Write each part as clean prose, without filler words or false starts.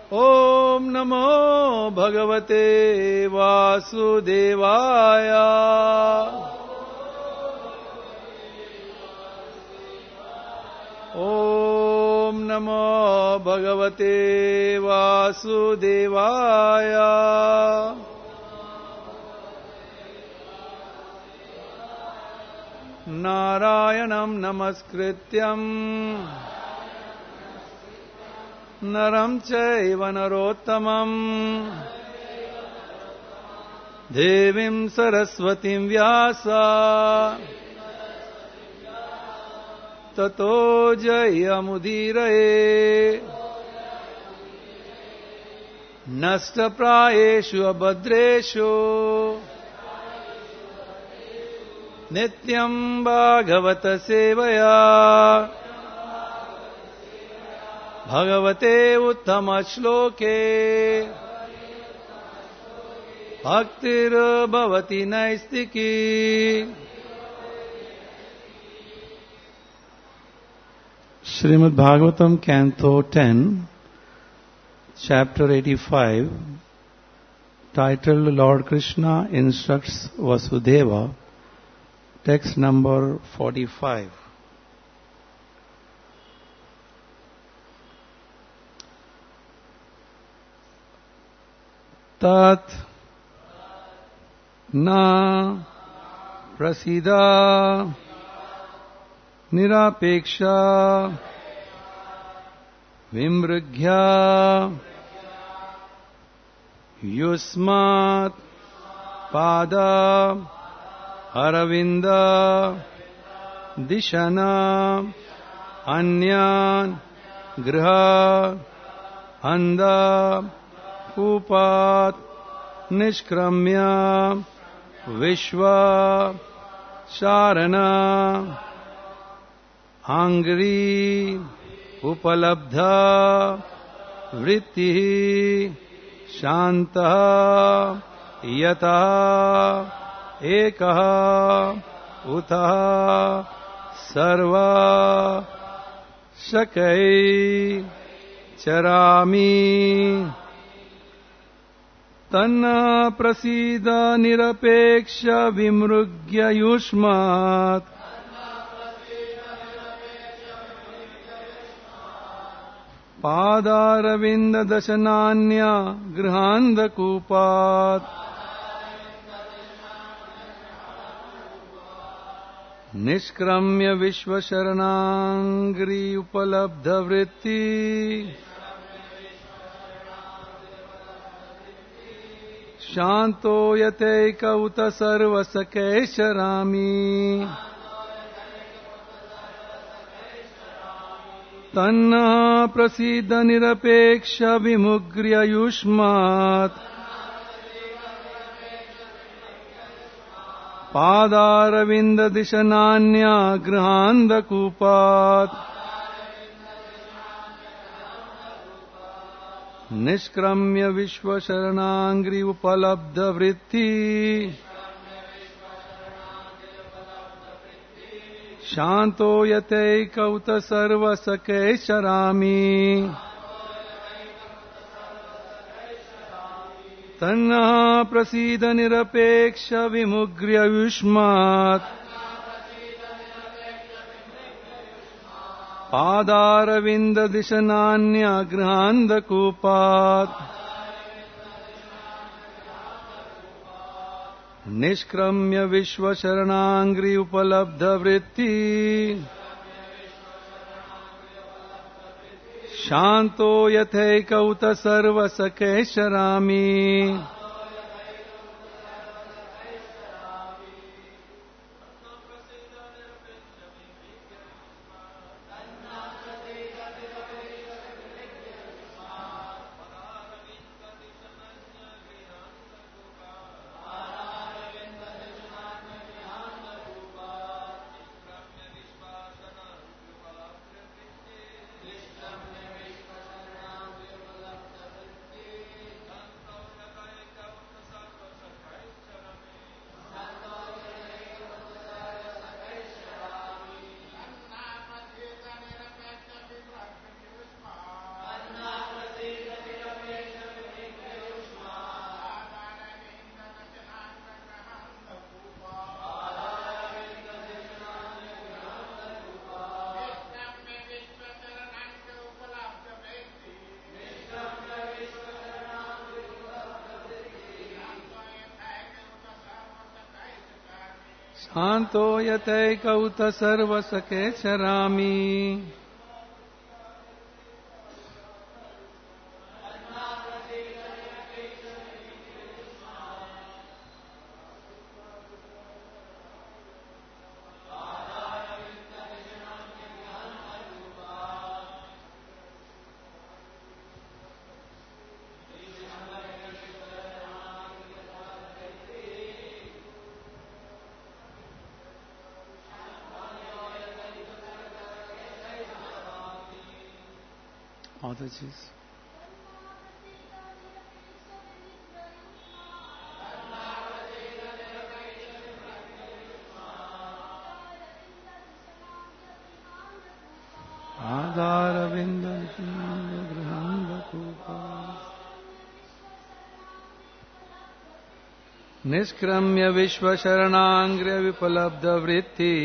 ओम नमो भगवते वासुदेवाय। ओम नमो भगवते वासुदेवाय। नारायणं नमस्कृत्यं नरं चैव नरोत्तमं देवीं सरस्वतीं व्यास ततो जयमुदीरये। नष्टप्रायेषु अभद्रेषु नित्यं भागवत सेवया भगवते उत्तम श्लोके भक्तिर्भवति नैस्तिकी। Srimad Bhagavatam, Canto 10, Chapter 85, titled Lord Krishna Instructs Vasudeva, text number 45. Tat na prasida nirapeksha vimrughya yusmat pada aravinda dishana anyan griha anda upat nishkramya vishva sharana angri upalabdha vritti shantah yatah ekah utah sarva shakai charami तन्ना प्रसीद निरपेक्ष विमृग्य युष्मात् पादारविंद दशनान्य गृहांधकूपात् निष्क्रम्य विश्वशरणांग्रि उपलब्ध वृत्ति शांतो यतैक उत सर्वसकैशरामि तन्नः प्रसीद निरपेक्ष विमुग्र्य युष्मात् पादारविंद दिशनान्य गृहांधकूपात् निष्क्रम्य विश्वशरणांग्रि उपलब्ध वृत्ति शांतो यतैक उत सर्वसकैशरामि तन्नः प्रसीद निरपेक्ष विमुग्र्य युष्मात् पादारविंद दिशनान्य गृहांधकूपात् निष्क्रम्य विश्वशरणांग्रि उपलब्ध वृत्ति शांतो यथैक उत सर्वसकैशरामि शान्तो यथैकौत सर्वसखे चरामि other cheese. Adharavinda Grihanda Kupa Niskramya Vishvasharanangriya Vipalabdha Vritti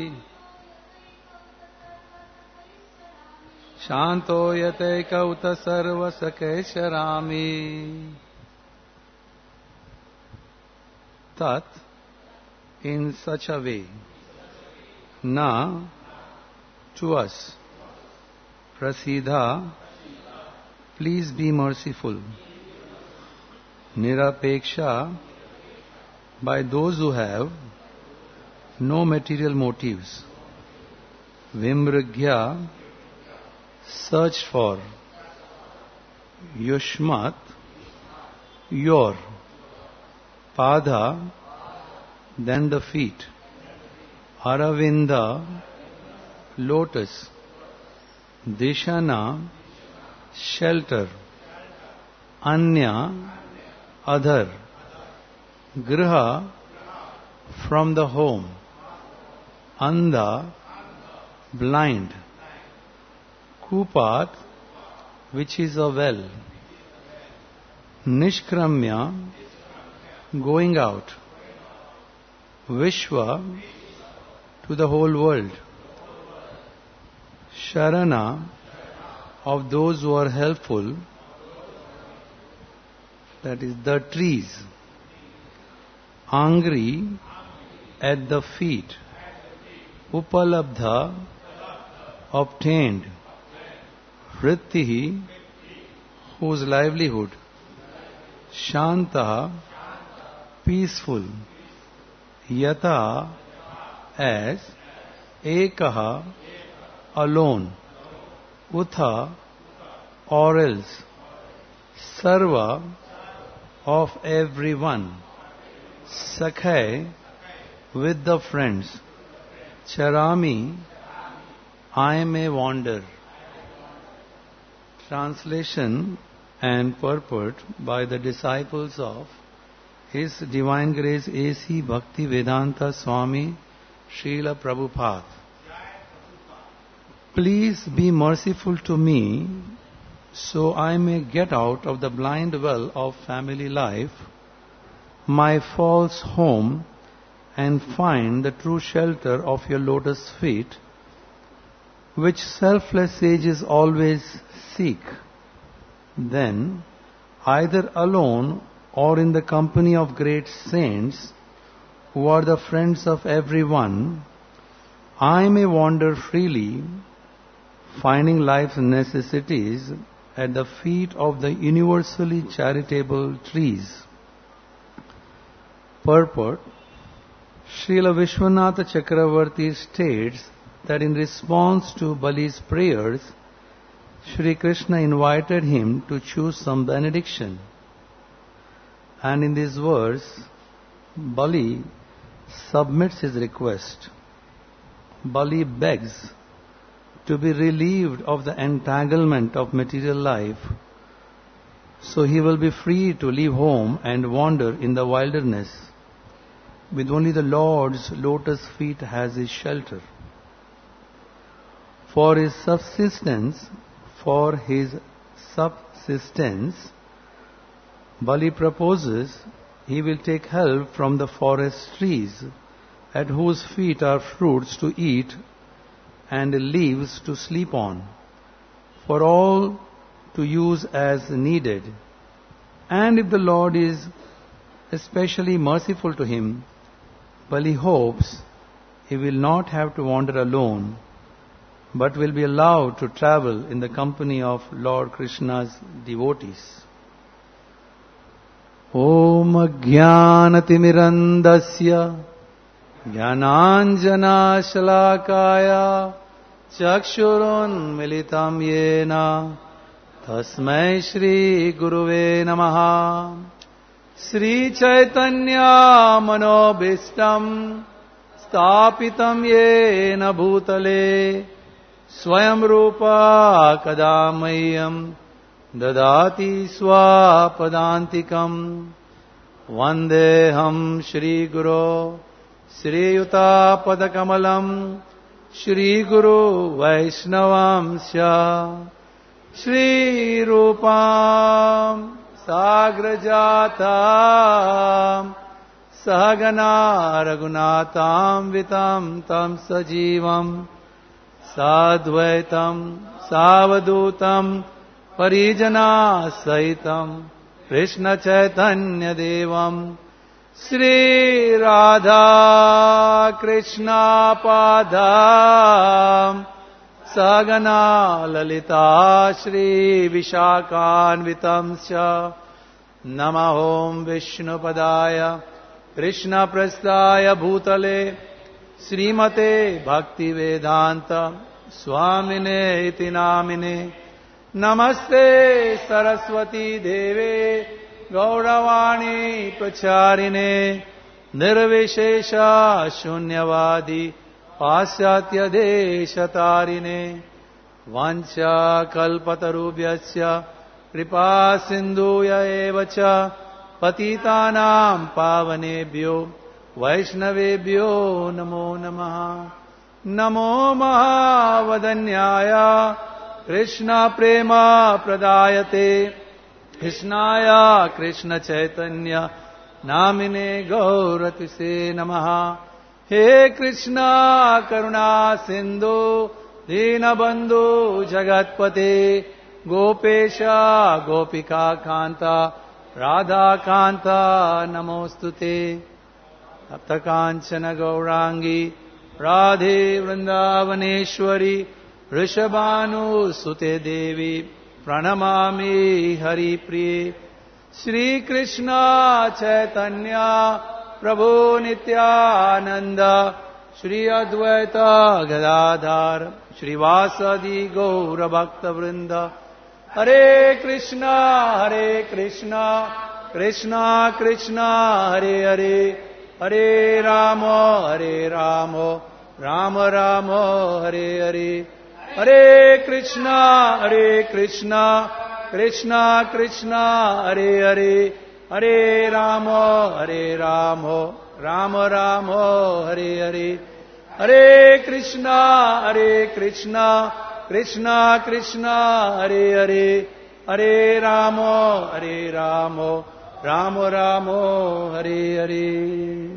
Shanto Yateka Sarva Sakesharami. Tat, in such a way. Na, to us. Prasidha, please be merciful. Nirapeksha, by those who have no material motives. Vimragya, search for. Yushmat, your. Pada, then the feet. Aravinda, lotus. Dishana, shelter. Anya, other. Griha, from the home. Andha, blind. Kupat, which is a well. Nishkramya, going out. Vishwa, to the whole world. Sharana, of those who are helpful, that is the trees. Angri, at the feet. Upalabdha, obtained. Vrittihi, whose livelihood. Shanta, peaceful. Yata, as. Ekaha, alone. Utha, or else. Sarva, of everyone. Sakhay, with the friends. Charami, I may wander. Translation and purport by the disciples of His Divine Grace A.C. Bhakti Vedanta Swami Srila Prabhupada. Please be merciful to me so I may get out of the blind well of family life, my false home, and find the true shelter of your lotus feet, which selfless sages always seek. Then, either alone or in the company of great saints, who are the friends of everyone, I may wander freely, finding life's necessities at the feet of the universally charitable trees. Purport: Srila Vishwanatha Chakravarti states that in response to Bali's prayers, Shri Krishna invited him to choose some benediction. And in this verse, Bali submits his request. Bali begs to be relieved of the entanglement of material life, so he will be free to leave home and wander in the wilderness, with only the Lord's lotus feet as his shelter. For his subsistence, Bali proposes he will take help from the forest trees, at whose feet are fruits to eat and leaves to sleep on, for all to use as needed. And if the Lord is especially merciful to him, Bali hopes he will not have to wander alone, but will be allowed to travel in the company of Lord Krishna's devotees. Om Jnanatimirandasya Jnananjana Shalakaya Chakshurun Militam Yena Tasmai Shri Guruve Namaha. Sri Chaitanya Manobhistam Stapitam Yena Bhutale Swayam Rupa Kadamayam Dadati Swapadantikam Vandeham Shri Guru Sri Yuta Padakamalam Shri Guru Vaishnavam Sya Shri Rupam Sagrajatam Sahagana Raghunatam Vitam Tam Sajivam Sadvaitam Savadutam Parijana Sahitam Krishna Chaitanya Devam Sri Radha Krishna Padam Sagana Lalita Shri Vishakhanvitam Sya Namahom Vishnu Padaya Krishna Prasthaya Bhutale Srimate Bhakti Vedanta Swamine Iti Namine Namaste Saraswati Deve Gauravani Pracharine Nirvishesha Shunyavadi Pasyatya Deshatarine Vancha Kalpatarubhyasya Kripa Sindhuya Evacha Patitanam Pavanebhyo Vaishnavebhyo Namo Namaha. Namo Mahavadanyaya Krishna Prema Pradayate Krishnaya Krishna Chaitanya Namine Gauratise Namaha. He Krishna Karuna Sindhu Dinabandhu Jagatpate Gopesha Gopika Kanta Radha Kanta Namostute Taptakanchana Gaurangi Radhe Vrindavaneshwari Rishabhanu Sute Devi Pranamami Hari Priye. Shri Krishna Chaitanya Prabhu Nityananda Shri Advaita Gadadhar Shri Vasadi Gaura Bhakta Vrinda. Hare Krishna Krishna Krishna Hare Hare Hare Rama Rama Rama Hare Hare. Hare Krishna Krishna Krishna Hare Hare Hare Rama Rama Rama Hare Hare. Hare Krishna Krishna Krishna Hare Hare Hare Rama Rama Rama Hare Hare.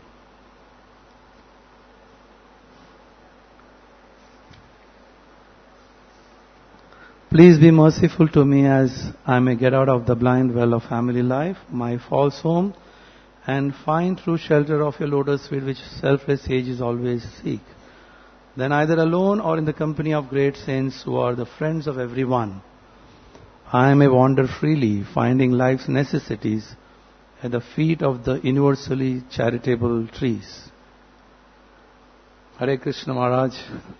Please be merciful to me as I may get out of the blind well of family life, my false home, and find true shelter of your lotus feet which selfless sages always seek. Then either alone or in the company of great saints who are the friends of everyone, I may wander freely, finding life's necessities at the feet of the universally charitable trees. Hare Krishna Maharaj.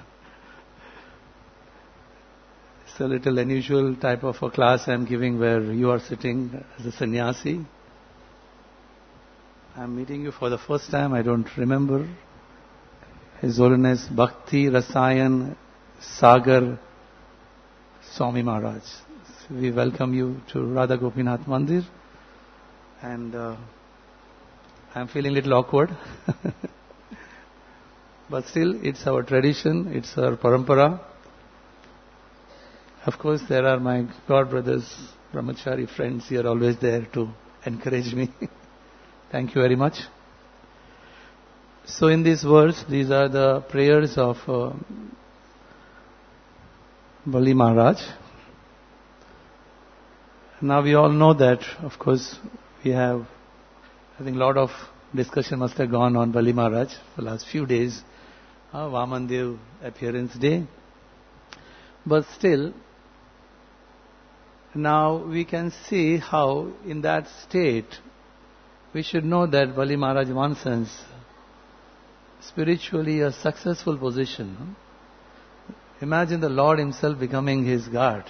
It's a little unusual type of a class I'm giving where you are sitting as a sannyasi. I'm meeting you for the first time, I don't remember. His Holiness Bhakti Rasayan Sagar Swami Maharaj. So we welcome you to Radha Gopinath Mandir. And I'm feeling a little awkward. But still, it's our tradition, it's our parampara. Of course, there are my God brothers, brahmachari friends here always there to encourage me. Thank you very much. So in these words, these are the prayers of Bali Maharaj. Now we all know that, of course, we have, I think, a lot of discussion must have gone on Bali Maharaj for the last few days, Vamandev appearance day. But still, now we can see how in that state, we should know that Bali Maharaj, in one sense, spiritually a successful position. Imagine the Lord himself becoming his guard.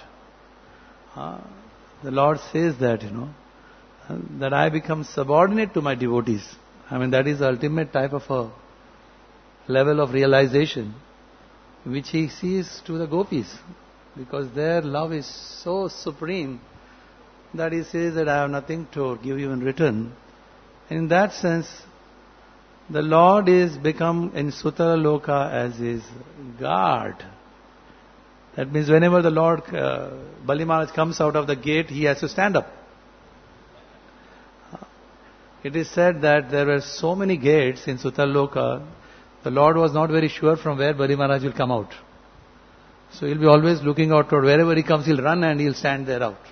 The Lord says that, that I become subordinate to my devotees. I mean, that is the ultimate type of a level of realization which he sees to the gopis, because their love is so supreme that he says that I have nothing to give you in return. In that sense, the Lord is become in Sutara Loka as his guard. That means whenever the Lord, Bali Maharaj comes out of the gate, he has to stand up. It is said that there were so many gates in Sutara Loka, the Lord was not very sure from where Bali Maharaj will come out. So he'll be always looking out toward wherever he comes, he'll run and he'll stand there out.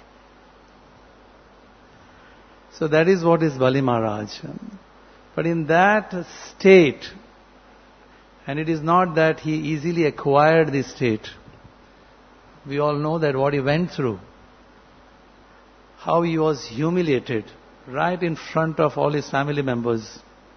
So that is what is Bali Maharaj. But in that state, and it is not that he easily acquired this state. We all know that what he went through, how he was humiliated right in front of all his family members,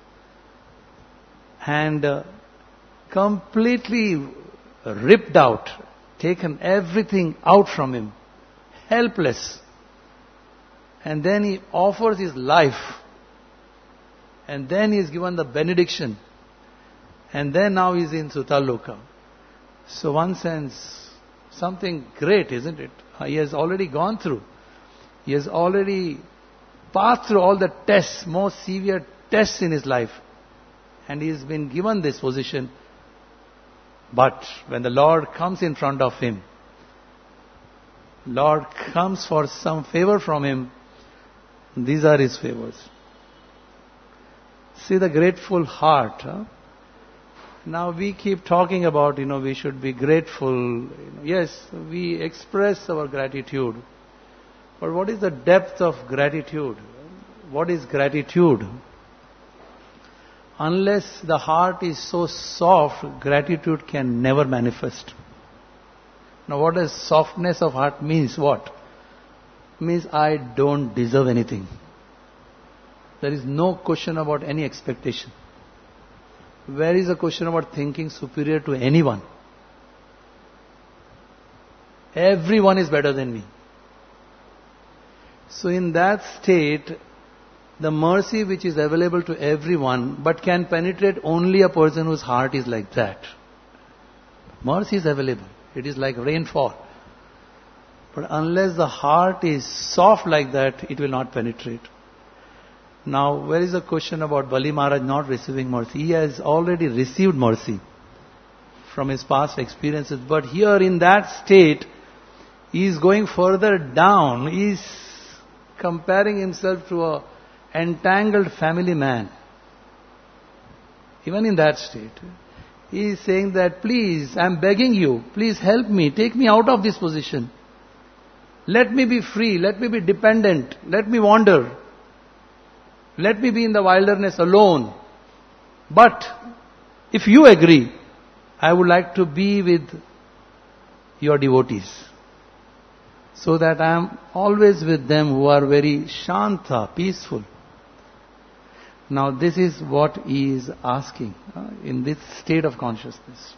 and completely ripped out, taken everything out from him, helpless. And then he offers his life, and then he is given the benediction, and then now he is in Sutaloka. So one sense, something great, isn't it? He has already gone through. He has already passed through all the tests, most severe tests in his life. And he has been given this position. But when the Lord comes in front of him, Lord comes for some favor from him, these are his favors. See the grateful heart. Now we keep talking about, we should be grateful. Yes, we express our gratitude. But what is the depth of gratitude? What is gratitude? Unless the heart is so soft, gratitude can never manifest. Now what does softness of heart means? What? It means I don't deserve anything. There is no question about any expectation. Where is the question about thinking superior to anyone? Everyone is better than me. So in that state, the mercy which is available to everyone, but can penetrate only a person whose heart is like that. Mercy is available. It is like rainfall. But unless the heart is soft like that, it will not penetrate. Now, where is the question about Bali Maharaj not receiving mercy? He has already received mercy from his past experiences. But here in that state, he is going further down. He is comparing himself to a entangled family man. Even in that state, he is saying that, please, I am begging you, please help me, take me out of this position. Let me be free, let me be dependent, let me wander. Let me be in the wilderness alone. But if you agree, I would like to be with your devotees, so that I am always with them who are very shanta, peaceful. Now this is what he is asking in this state of consciousness.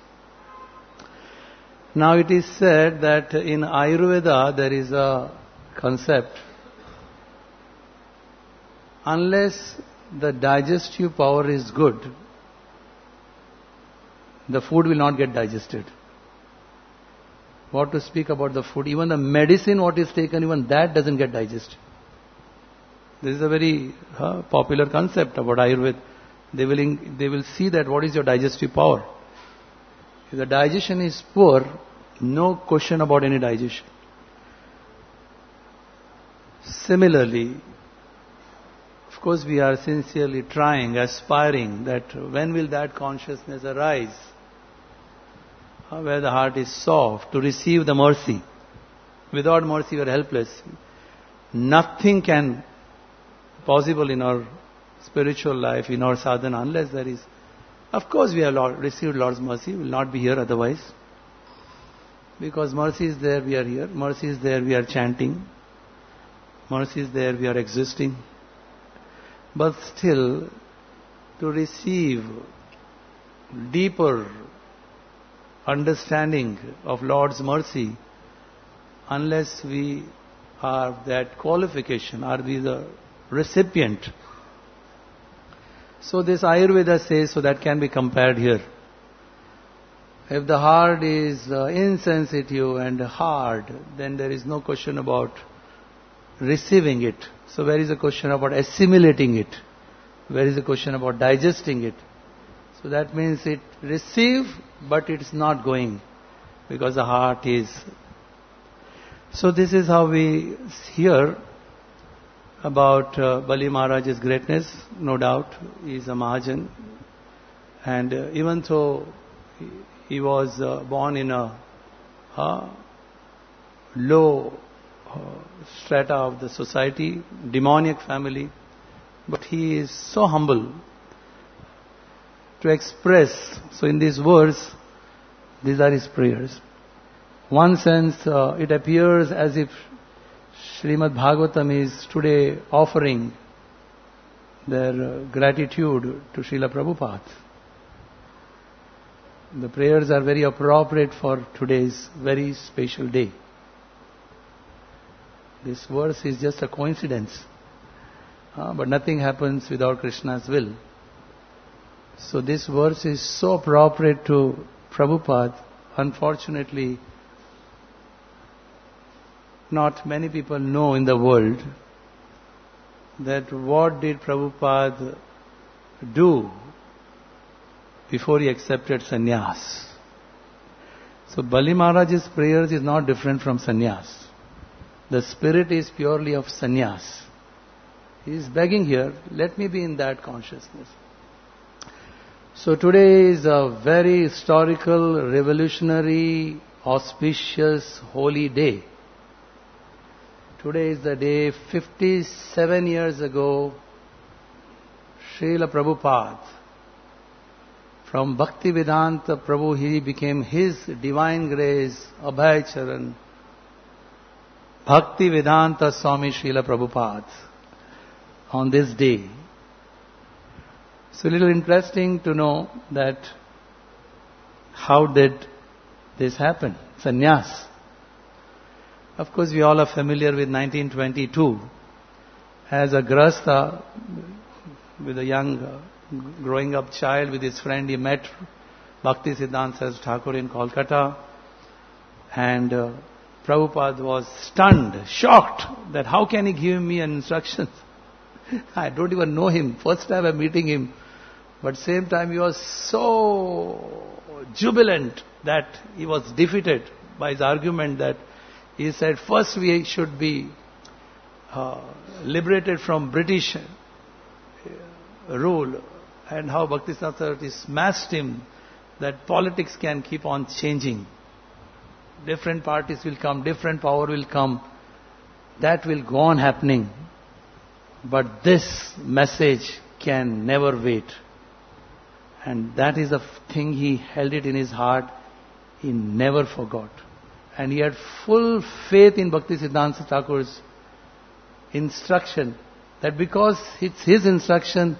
Now it is said that in Ayurveda there is a concept. Unless the digestive power is good, the food will not get digested. What to speak about the food? Even the medicine what is taken, even that doesn't get digested. This is a very popular concept about Ayurveda. They will see that what is your digestive power. If the digestion is poor, no question about any digestion. Similarly, of course we are sincerely trying, aspiring that when will that consciousness arise, where the heart is soft to receive the mercy. Without mercy we are helpless. Nothing can possible in our spiritual life, in our sadhana, unless there is... Of course we have received Lord's mercy, we will not be here otherwise. Because mercy is there, we are here. Mercy is there, we are chanting. Mercy is there, we are existing. But still, to receive deeper understanding of Lord's mercy, unless we are that qualification, are we the recipient. So this Ayurveda says, so that can be compared here. If the heart is insensitive and hard, then there is no question about receiving it. So where is the question about assimilating it? Where is the question about digesting it? So that means it receive, but it's not going, because the heart is... So this is how we hear about Bali Maharaj's greatness. No doubt, he is a Mahajan. And even though he was born in a low strata of the society, demoniac family, but he is so humble to express. So in these words, these are his prayers. One sense, it appears as if Srimad Bhagavatam is today offering their gratitude to Srila Prabhupada. The prayers are very appropriate for today's very special day. This verse is just a coincidence. But nothing happens without Krishna's will. So this verse is so appropriate to Prabhupada. Unfortunately, not many people know in the world that what did Prabhupada do before he accepted sannyas. So Bali Maharaj's prayers is not different from sannyas. The spirit is purely of sannyas. He is begging here, let me be in that consciousness. So today is a very historical, revolutionary, auspicious, holy day. Today is the day 57 years ago, Srila Prabhupada, from Bhaktivedanta Prabhu, he became His Divine Grace, Abhay Charan, Bhaktivedanta Swami Srila Prabhupada, on this day. So a little interesting to know that how did this happen? Sannyas. Of course, we all are familiar with 1922. As a grahastha, with a young growing up child with his friend, he met Bhakti Siddhanta Saraswati Thakur in Kolkata, and Prabhupada was stunned, shocked that how can he give me an instruction? I don't even know him. First time I'm meeting him. But same time he was so jubilant that he was defeated by his argument that he said, first we should be liberated from British rule, and how Bhaktisiddhanta Saraswati smashed him, that politics can keep on changing. Different parties will come, different power will come. That will go on happening. But this message can never wait. And that is the thing, he held it in his heart. He never forgot. And he had full faith in Bhaktisiddhanta Thakur's instruction, that because it's his instruction,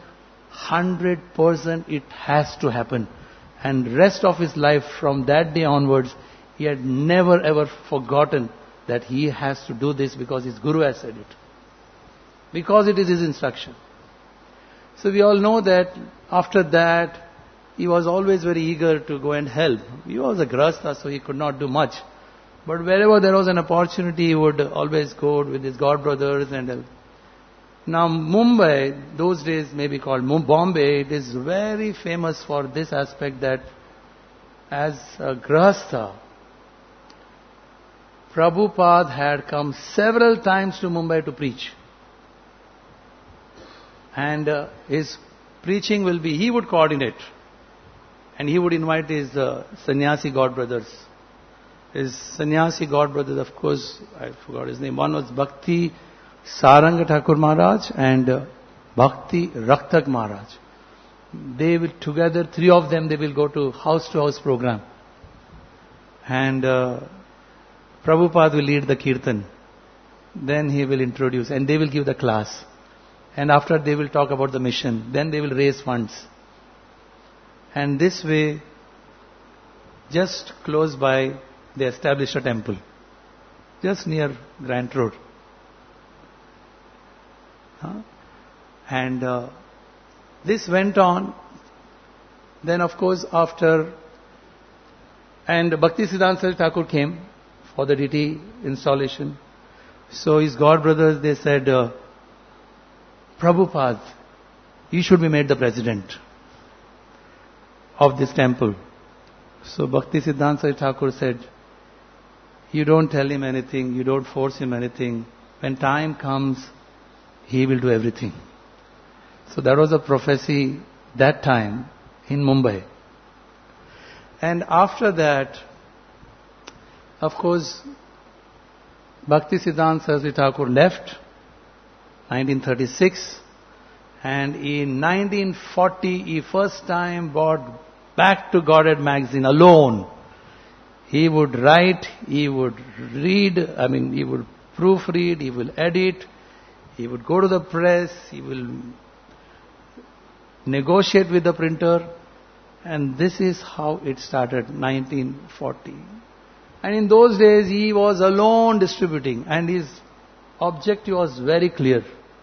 100% it has to happen. And rest of his life from that day onwards, he had never ever forgotten that he has to do this because his Guru has said it. Because it is his instruction. So we all know that after that, he was always very eager to go and help. He was a grahastha, so he could not do much. But wherever there was an opportunity, he would always go with his god brothers and help. Now Mumbai, those days maybe called Bombay, it is very famous for this aspect that as a grahastha, Prabhupada had come several times to Mumbai to preach. And his preaching will be, he would coordinate. And he would invite his sannyasi god brothers. His sannyasi god brothers, of course, I forgot his name. One was Bhakti Saranga Thakur Maharaj and Bhakti Raktak Maharaj. They will together, three of them, they will go to house program. And Prabhupada will lead the kirtan. Then he will introduce and they will give the class. And after they will talk about the mission. Then they will raise funds. And this way, just close by, they established a temple. Just near Grant Road. And this went on. Then of course after, and Bhakti Siddhanta Saraswati Thakur came for the deity installation. So his god brothers, they said, Prabhupada, you should be made the president of this temple. So Bhakti Siddhanta Saraswati Thakur said, you don't tell him anything, you don't force him anything. When time comes, he will do everything. So that was a prophecy that time in Mumbai. And after that, of course, Bhakti Siddhanta Saraswati Thakur left, 1936, and in 1940 he first time brought Back to Godhead magazine alone. He would write, he would read, he would proofread, he will edit, he would go to the press, he will negotiate with the printer, and this is how it started, 1940. And in those days he was alone distributing, and his objective was very clear.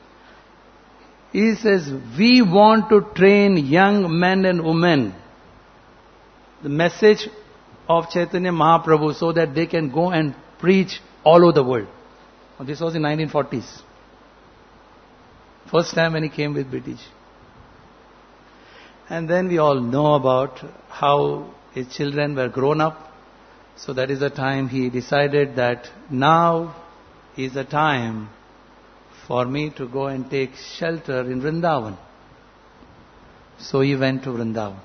He says, we want to train young men and women the message of Chaitanya Mahaprabhu so that they can go and preach all over the world. This was in 1940s. First time when he came with British. And then we all know about how his children were grown up. So that is the time he decided that now is the time for me to go and take shelter in Vrindavan. So he went to Vrindavan.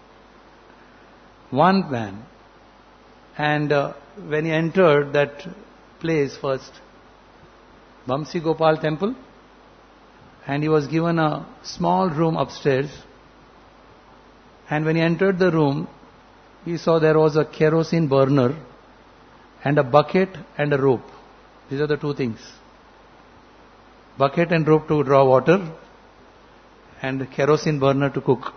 One man. And when he entered that place first, Vamsi Gopal temple, and he was given a small room upstairs. And when he entered the room, he saw there was a kerosene burner and a bucket and a rope. These are the two things. Bucket and rope to draw water and a kerosene burner to cook.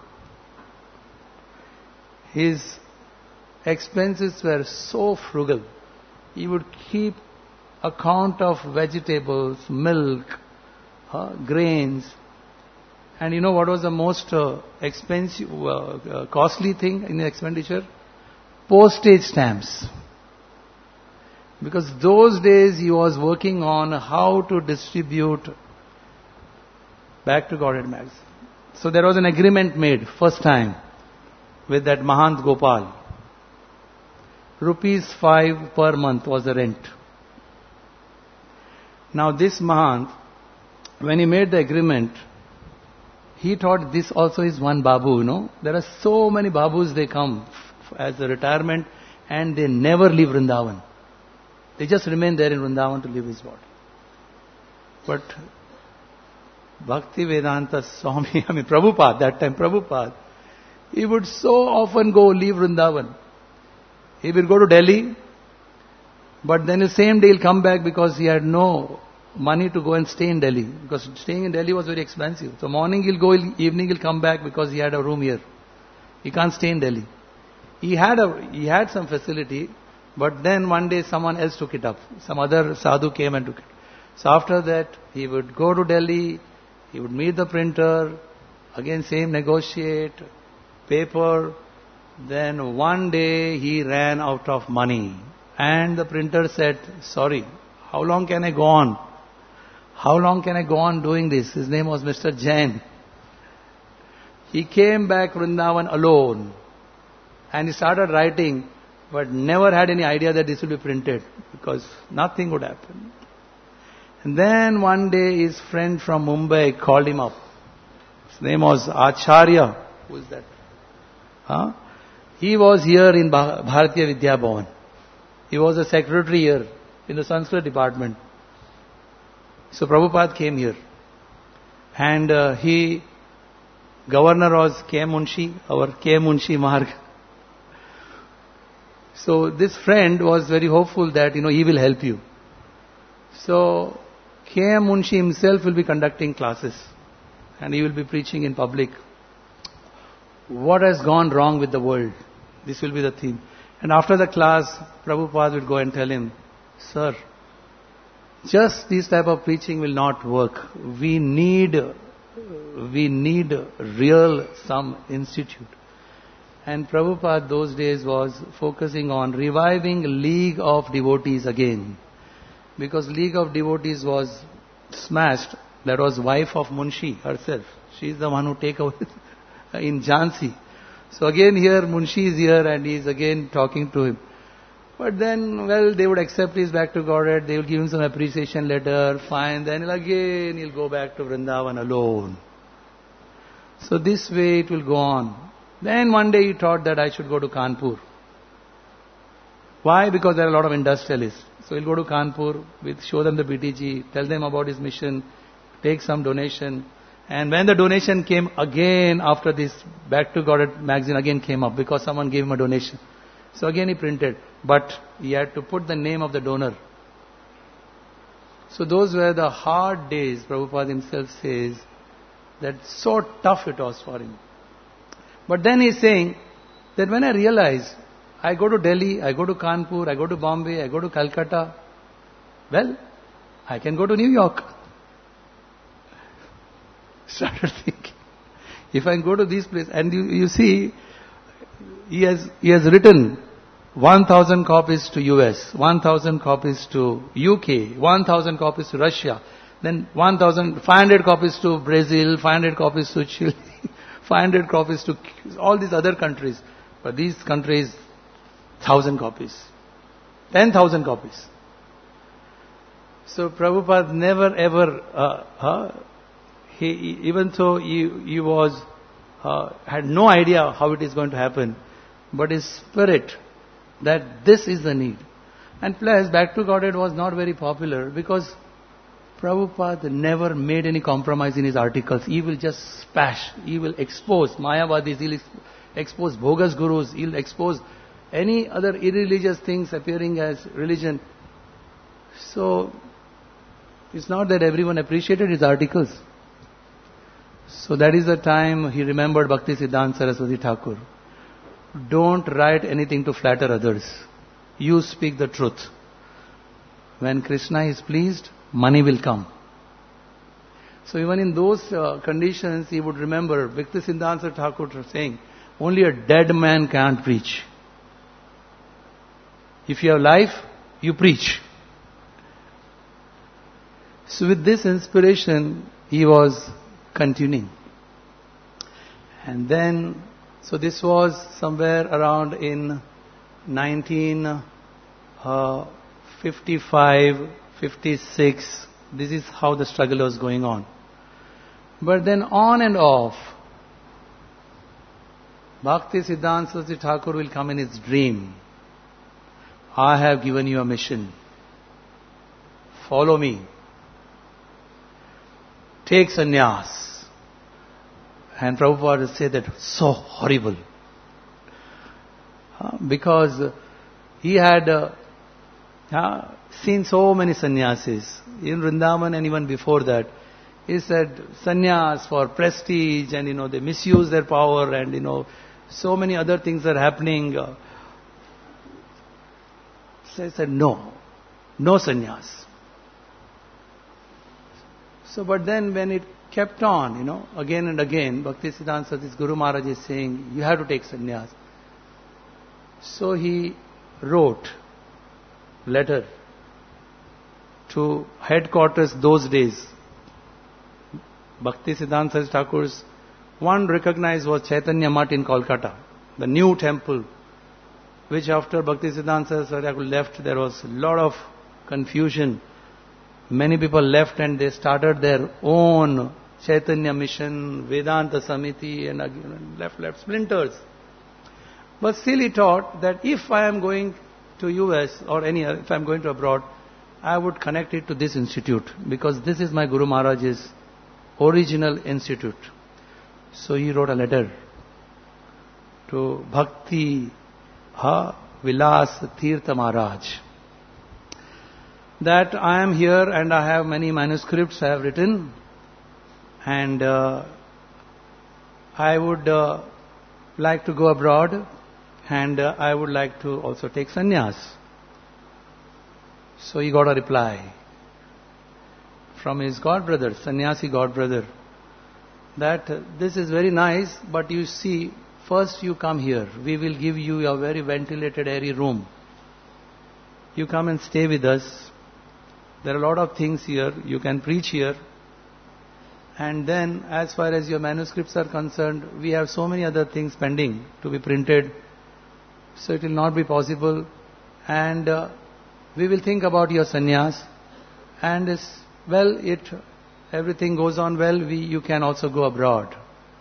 His expenses were so frugal. He would keep account of vegetables, milk, grains. And you know what was the most expensive, costly thing in the expenditure? Postage stamps. Because those days he was working on how to distribute Back to Godhead magazine. So there was an agreement made first time with that Mahant Gopal. ₹5 per month was the rent. Now this Mahant, when he made the agreement, he thought this also is one Babu, There are so many Babus, they come as a retirement and they never leave Vrindavan. They just remain there in Vrindavan to leave his body. But Bhakti Vedanta Swami, Prabhupada, that time Prabhupada, he would so often leave Vrindavan. He will go to Delhi, but then the same day he'll come back because he had no money to go and stay in Delhi. Because staying in Delhi was very expensive. So morning he'll go, evening he'll come back because he had a room here. He can't stay in Delhi. He had some facility, but then one day someone else took it up. Some other sadhu came and took it. So after that, he would go to Delhi, he would meet the printer, again same negotiate, paper. Then one day he ran out of money. And the printer said, sorry, how long can I go on? How long can I go on doing this? His name was Mr. Jain. He came back Vrindavan alone. And he started writing, but never had any idea that this will be printed, because nothing would happen. And then one day his friend from Mumbai called him up. His name was Acharya. Who is that? He was here in Bharatiya Vidya Bhavan. He was a secretary here in the Sanskrit department. So Prabhupada came here. And governor was K. Munshi, our K. Munshi Marg. So this friend was very hopeful that, he will help you. So K. Munshi himself will be conducting classes and he will be preaching in public. What has gone wrong with the world? This will be the theme. And after the class, Prabhupada would go and tell him, Sir, just this type of preaching will not work. We need real some institute. And Prabhupada those days was focusing on reviving League of Devotees again. Because League of Devotees was smashed. That was wife of Munshi herself. She is the one who take over in Jhansi. So again here Munshi is here and he is again talking to him. But then, they would accept his back to Godhead, they will give him some appreciation letter, fine, then he'll go back to Vrindavan alone. So this way it will go on. Then one day he thought that I should go to Kanpur. Why? Because there are a lot of industrialists. So he'll go to Kanpur, show them the BTG, tell them about his mission, take some donation. And when the donation came again after this Back to Godhead magazine again came up because someone gave him a donation. So again he printed, but he had to put the name of the donor. So those were the hard days, Prabhupada himself says, that so tough it was for him. But then he's saying that when I realize, I go to Delhi, I go to Kanpur, I go to Bombay, I go to Calcutta, I can go to New York. Started thinking, if I go to these places, and you see, he has written 1,000 copies to US, 1,000 copies to UK, 1,000 copies to Russia, then 1,500 copies to Brazil, 500 copies to Chile, 500 copies to all these other countries. But these countries, 1,000 copies, 10,000 copies. So Prabhupada never ever, even though he was, had no idea how it is going to happen, but his spirit that this is the need. And plus, Back to Godhead was not very popular because Prabhupada never made any compromise in his articles. He will just splash. He will expose Mayavadis, he'll expose bogus gurus, he'll expose any other irreligious things appearing as religion. So, it's not that everyone appreciated his articles. So that is the time he remembered Bhakti Siddhanta Saraswati Thakur. Don't write anything to flatter others. You speak the truth. When Krishna is pleased, money will come. So even in those conditions, he would remember Bhakti Siddhanta Thakur saying, only a dead man can't preach. If you have life, you preach. So with this inspiration, he was continuing. And then, so this was somewhere around in 1955, 56. This is how the struggle was going on. But then on and off, Bhakti Siddhanta Saraswati Thakur will come in his dream. I have given you a mission. Follow me. Take sannyas. And Prabhupada said that so horrible. Because he had seen so many sannyasis in Vrindavan and even before that. He said sannyas for prestige and they misuse their power and so many other things are happening. So he said no sannyas. So but then when it kept on, again and again, Bhakti Siddhanta Saraswati's Guru Maharaj is saying, you have to take sannyas. So he wrote letter to headquarters those days. Bhakti Siddhanta Saraswati Thakur's one recognized was Chaitanya Math in Kolkata, the new temple, which after Bhakti Siddhanta Saraswati Thakur left, there was a lot of confusion. Many people left and they started their own Chaitanya Mission, Vedanta Samiti, and left splinters. But still he taught that if I am going to US or if I am going to abroad, I would connect it to this institute because this is my Guru Maharaj's original institute. So he wrote a letter to Bhakti Vilas Tirtha Maharaj that I am here and I have many manuscripts I have written, and I would like to go abroad, and I would like to also take sannyas. So he got a reply from his godbrother, sannyasi godbrother, that this is very nice, but you see, first you come here. We will give you a very ventilated, airy room. You come and stay with us. There are a lot of things here. You can preach here. And then, as far as your manuscripts are concerned, we have so many other things pending to be printed. So it will not be possible. And we will think about your sannyas. And everything goes on well, you can also go abroad.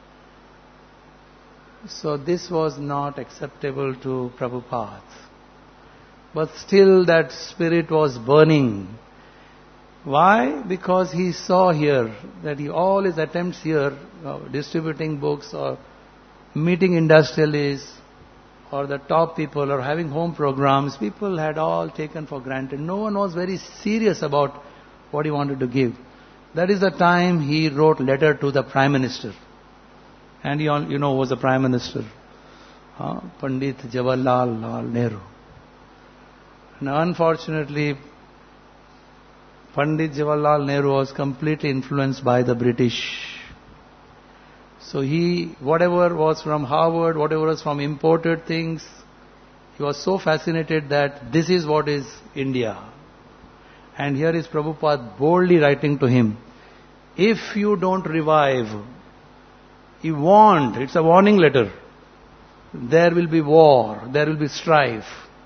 So this was not acceptable to Prabhupada. But still that spirit was burning. Why? Because he saw here that all his attempts here, distributing books or meeting industrialists or the top people or having home programs, people had all taken for granted. No one was very serious about what he wanted to give. That is the time he wrote letter to the Prime Minister. And you know who was the Prime Minister? Pandit Jawaharlal Nehru. And unfortunately, Pandit Jawaharlal Nehru was completely influenced by the British. So whatever was from Harvard, whatever was from imported things, he was so fascinated that this is what is India. And here is Prabhupada boldly writing to him, if you don't revive, he warned, it's a warning letter, there will be war, there will be strife.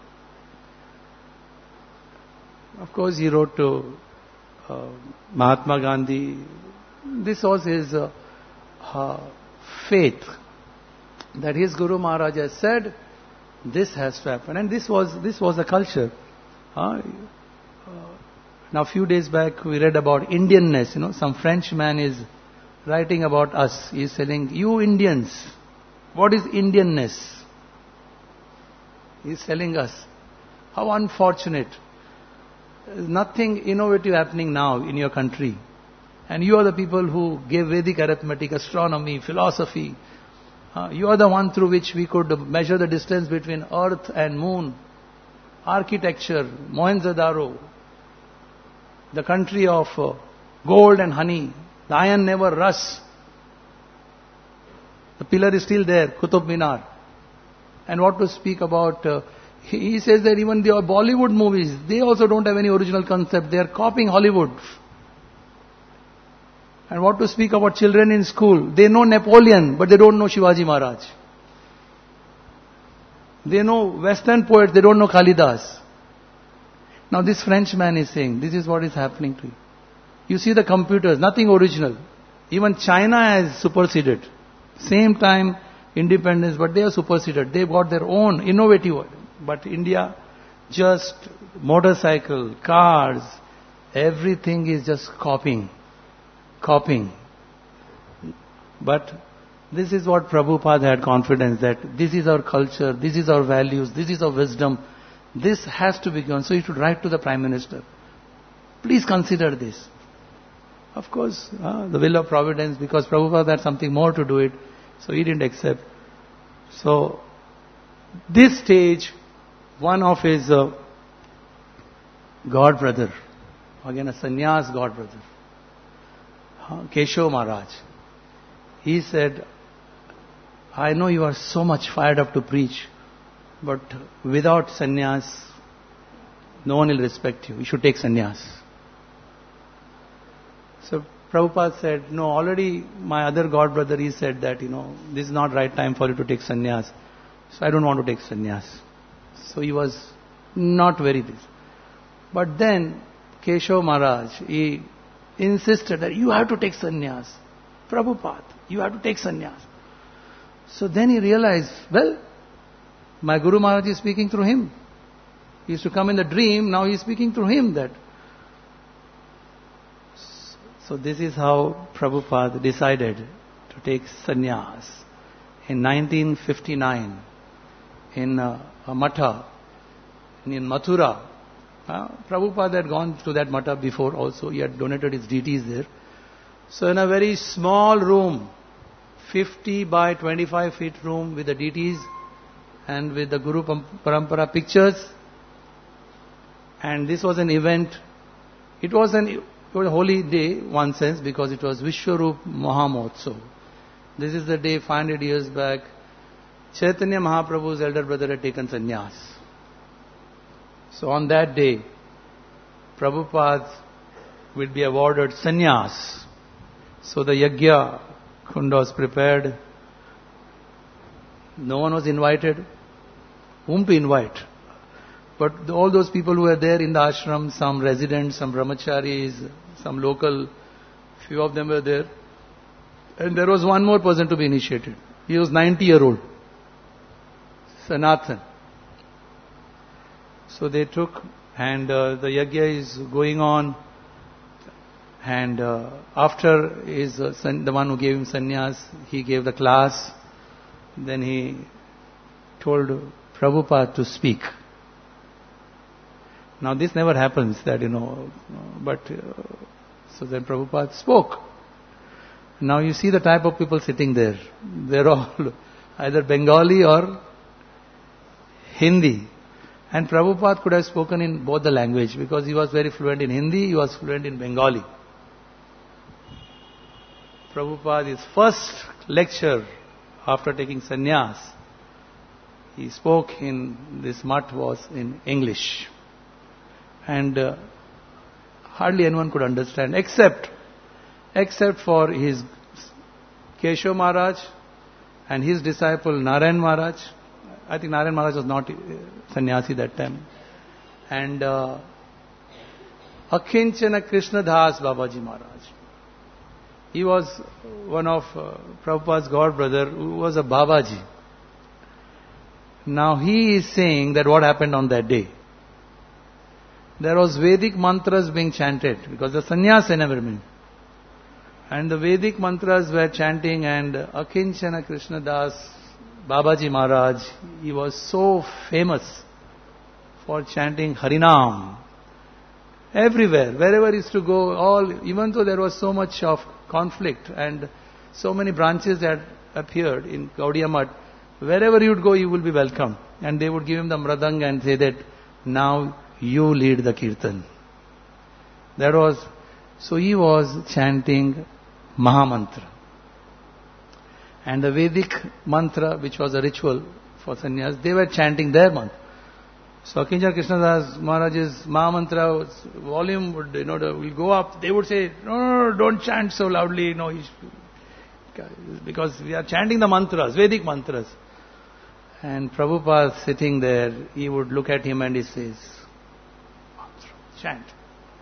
Of course, he wrote to Mahatma Gandhi. This was his faith, that his Guru Maharaj has said, this has to happen. And this was the culture. Now, a few days back, we read about Indianness. Some French man is writing about us. He is telling, you Indians, what is Indianness? He is telling us, how unfortunate. There is nothing innovative happening now in your country. And you are the people who gave Vedic arithmetic, astronomy, philosophy. You are the one through which we could measure the distance between earth and moon. Architecture, Mohenjo-daro, the country of gold and honey. The iron never rusts. The pillar is still there, Qutub Minar. And what to speak about, he says that even the Bollywood movies, they also don't have any original concept. They are copying Hollywood. And what to speak about children in school. They know Napoleon, but they don't know Shivaji Maharaj. They know Western poets, they don't know Kalidas. Now this French man is saying, this is what is happening to you. You see the computers, nothing original. Even China has superseded. Same time, independence, but they have superseded. They've got their own innovative. But India, just motorcycle, cars, everything is just copying. But this is what Prabhupada had confidence that this is our culture, this is our values, this is our wisdom. This has to be gone. So he should write to the Prime Minister. Please consider this. Of course, the will of providence, because Prabhupada had something more to do it, so he didn't accept. So, this stage, one of his god brother, again a sannyas god brother, Keshav Maharaj, he said, I know you are so much fired up to preach, but without sannyas, no one will respect you. You should take sannyas. So Prabhupada said, no, already my other god brother, he said that, this is not right time for you to take sannyas. So I don't want to take sannyas. So he was not very busy. But then Keshav Maharaj, he insisted that you have to take sannyas. Prabhupada, you have to take sannyas. So then he realized, well, my Guru Maharaj is speaking through him. He used to come in the dream, now he is speaking through him that. So this is how Prabhupada decided to take sannyas in 1959 in a matha in Mathura. Prabhupada had gone to that matha before also. He had donated his deities there. So in a very small room, 50 by 25 feet room with the deities and with the Guru Parampara pictures. And this was an event. It was a holy day, one sense, because it was Vishwarup Mahamotsav. This is the day 500 years back, Chaitanya Mahaprabhu's elder brother had taken sannyas. So on that day, Prabhupada will be awarded sannyas. So the yajna kunda was prepared. No one was invited. Whom to invite? But all those people who were there in the ashram, some residents, some brahmacharis, some local, few of them were there. And there was one more person to be initiated. He was 90-year-old, Sanatan. So they took, and the yajna is going on. And after the one who gave him sannyas, he gave the class. Then he told Prabhupada to speak. Now this never happens, that but so then Prabhupada spoke. Now you see the type of people sitting there. They're all either Bengali or Hindi. And Prabhupada could have spoken in both the language because he was very fluent in Hindi, he was fluent in Bengali. Prabhupada, his first lecture after taking sannyas, he spoke in this mutt was in English. And hardly anyone could understand except for his Keshav Maharaj and his disciple Narayan Maharaj. I think Narayan Maharaj was not sannyasi that time. And Akinchana Krishnadas Babaji Maharaj. He was one of Prabhupada's god brother who was a Babaji. Now he is saying that what happened on that day. There was Vedic mantras being chanted because the sannyas had never been. And the Vedic mantras were chanting, and Akinchana Krishnadas Babaji Maharaj, he was so famous for chanting Harinam. Everywhere, wherever he used to go, even though there was so much of conflict and so many branches that appeared in Gaudiya Math, wherever you would go, you will be welcome. And they would give him the mradang and say that, now you lead the kirtan. So he was chanting Mahamantra. And the Vedic mantra, which was a ritual for sannyas, they were chanting their mantra. So Akinchana Krishnadas Maharaj's Mahamantra volume will go up. They would say, no, don't chant so loudly, because we are chanting the mantras, Vedic mantras. And Prabhupada sitting there, he would look at him and he says, chant.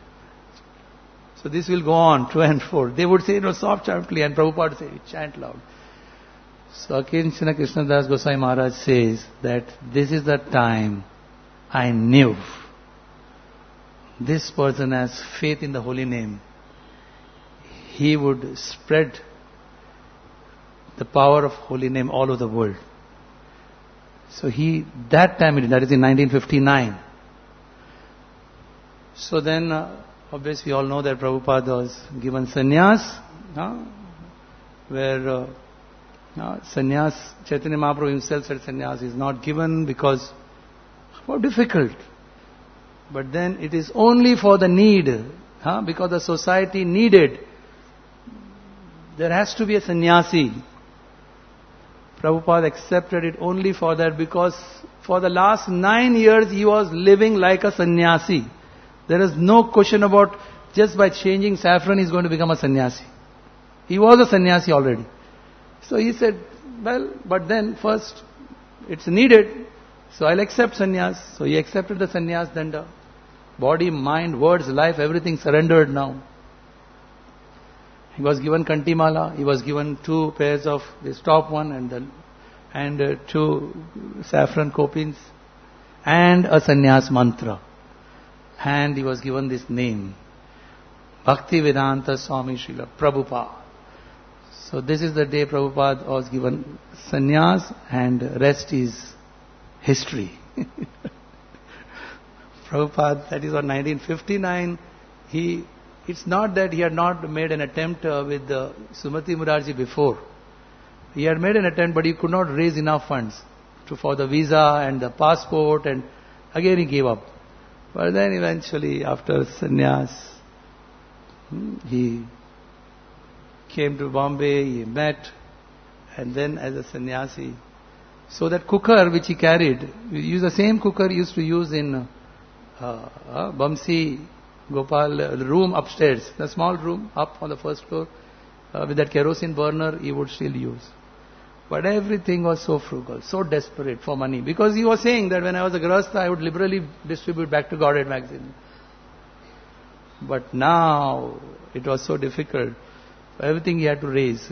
So this will go on, 2 and 4. They would say, soft, softly, and Prabhupada would say, chant loud. So Akinchana Krishnadas Goswami Maharaj says that this is the time I knew this person has faith in the holy name. He would spread the power of holy name all over the world. So that time, that is in 1959. So then, obviously we all know that Prabhupada was given sannyas, where sannyas, Chaitanya Mahaprabhu himself said sannyas is not given because how difficult. But then it is only for the need, because the society needed. There has to be a sannyasi. Prabhupada accepted it only for that, because for the last 9 years he was living like a sannyasi. There is no question about just by changing saffron he is going to become a sannyasi. He was a sannyasi already. So he said, but then first it's needed, so I'll accept sannyas. So he accepted the sannyas, then the body, mind, words, life, everything surrendered now. He was given Kantimala, he was given 2 pairs of this top one and 2 saffron kopins and a sannyas mantra. And he was given this name. Bhaktivedanta Swami Srila Prabhupada. So this is the day Prabhupada was given sannyas, and rest is history. Prabhupada, that is on 1959, it's not that he had not made an attempt with Sumati Murarji before. He had made an attempt, but he could not raise enough funds for the visa and the passport, and again he gave up. But then eventually, after sannyas, he came to Bombay, he met, and then as a sannyasi. So that cooker which he carried, we use the same cooker he used to use in Bamsi Gopal, the room upstairs, the small room up on the first floor, with that kerosene burner he would still use. But everything was so frugal, so desperate for money. Because he was saying that when I was a Grahastha, I would liberally distribute Back to Godhead magazine. But now, it was so difficult. Everything he had to raise.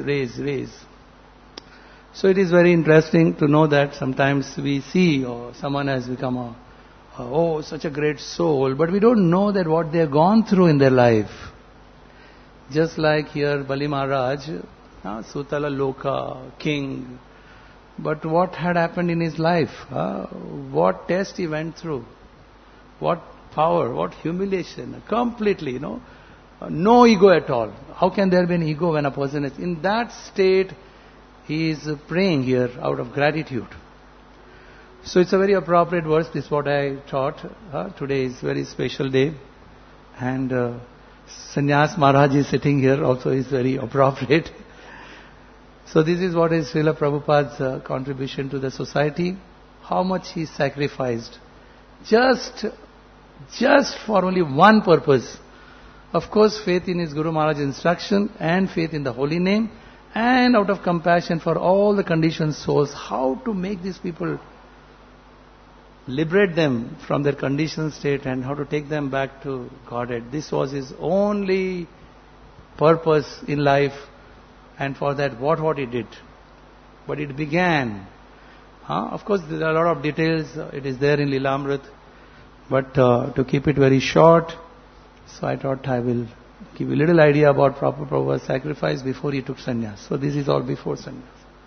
So it is very interesting to know that sometimes we see someone has become such a great soul, but we don't know that what they have gone through in their life. Just like here, Bali Maharaj, Sutala Loka, king. But what had happened in his life? What test he went through? What power, what humiliation, completely, no ego at all. How can there be an ego when a person is in that state? He is praying here out of gratitude. So it's a very appropriate verse. This is what I taught. Today is a very special day. And Sannyas Maharaj is sitting here also is very appropriate. So this is what is Srila Prabhupada's contribution to the society. How much he sacrificed. Just for only one purpose. Of course, faith in his Guru Maharaj's instruction and faith in the holy name, and out of compassion for all the conditioned souls, how to make these people, liberate them from their conditioned state and how to take them back to Godhead. This was his only purpose in life, and for that what he did. But it began. Of course, there are a lot of details. It is there in Lilamrit. But to keep it very short, so I thought I will give you a little idea about Prabhupada's sacrifice before he took sannyas. So this is all before sannyas.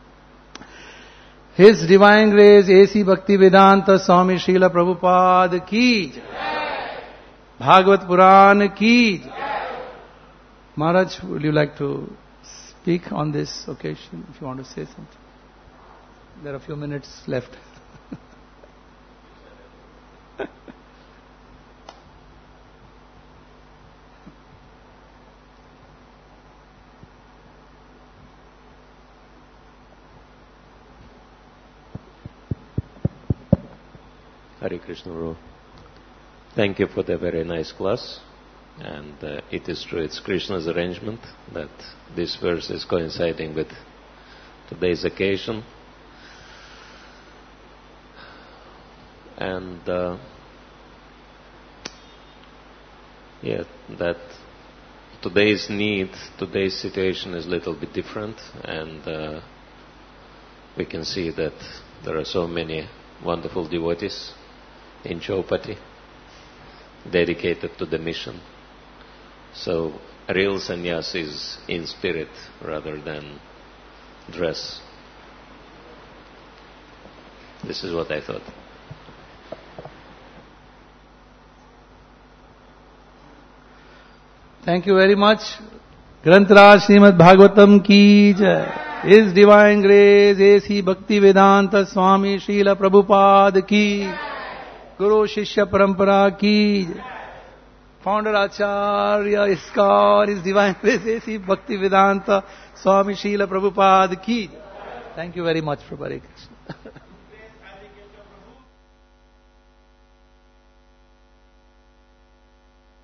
His Divine Grace A.C. Bhaktivedanta Swami Srila Prabhupada ki Jai. Bhagavad Puran ki Jai. Maharaj, would you like to speak on this occasion if you want to say something? There are a few minutes left. Hare Krishna Guru. Thank you for the very nice class. And it is true, it's Krishna's arrangement that this verse is coinciding with today's occasion. And that today's need, today's situation is a little bit different, and we can see that there are so many wonderful devotees in Chaupati dedicated to the mission. So real sannyas is in spirit rather than dress. This is what I thought. Thank you very much. Grantaraj Srimad Bhagavatam ki Jai. His Divine Grace A.C. Bhaktivedanta Swami Srila Prabhupada ki Guru Shishya Parampara ki Founder Acharya ISKCON, His Divine Grace A.C. Bhaktivedanta Swami Srila Prabhupada ki. Thank you very much, Prabhupada Krishna.